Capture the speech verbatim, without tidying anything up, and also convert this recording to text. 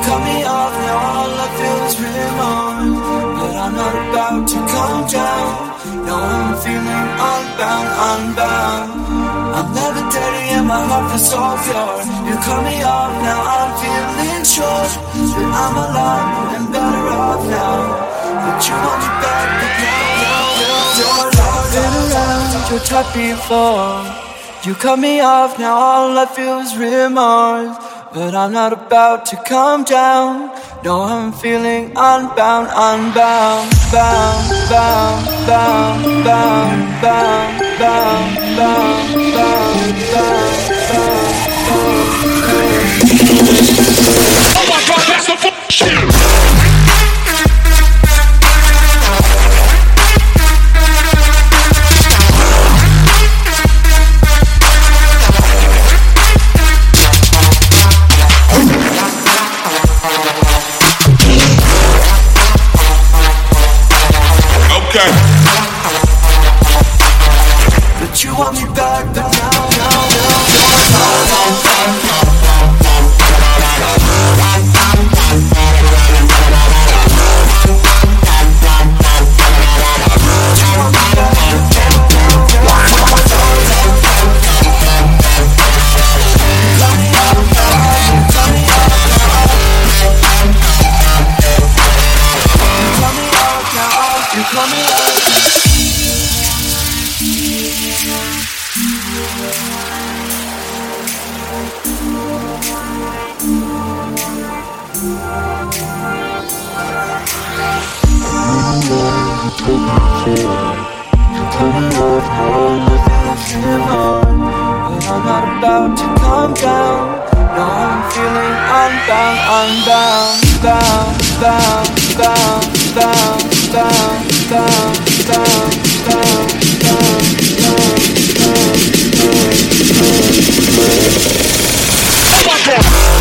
cut me off, now all I feel is remorse. But I'm not about to calm down. No, I'm feeling unbound, unbound. I'm levitating and my heart feels so pure. You cut me off, now I'm feeling sure that I'm alive and better off now. But you want me back, but now, now, now, now. I've been around your type before. You cut me off, now all I feel is remorse. But I'm not about to calm down. No, I'm feeling unbound, unbound, bound, bound, bound, bound, bound, bound, bound, bound, bound, bound, oh my God, that's the f*** shit. But you want me back, but now, now, now, I'm not about to calm down. No, I'm feeling unbound, unbound, bound, bound, bound, bound, bound, bound, bound, bound, bound, bound, bound, bound, bound.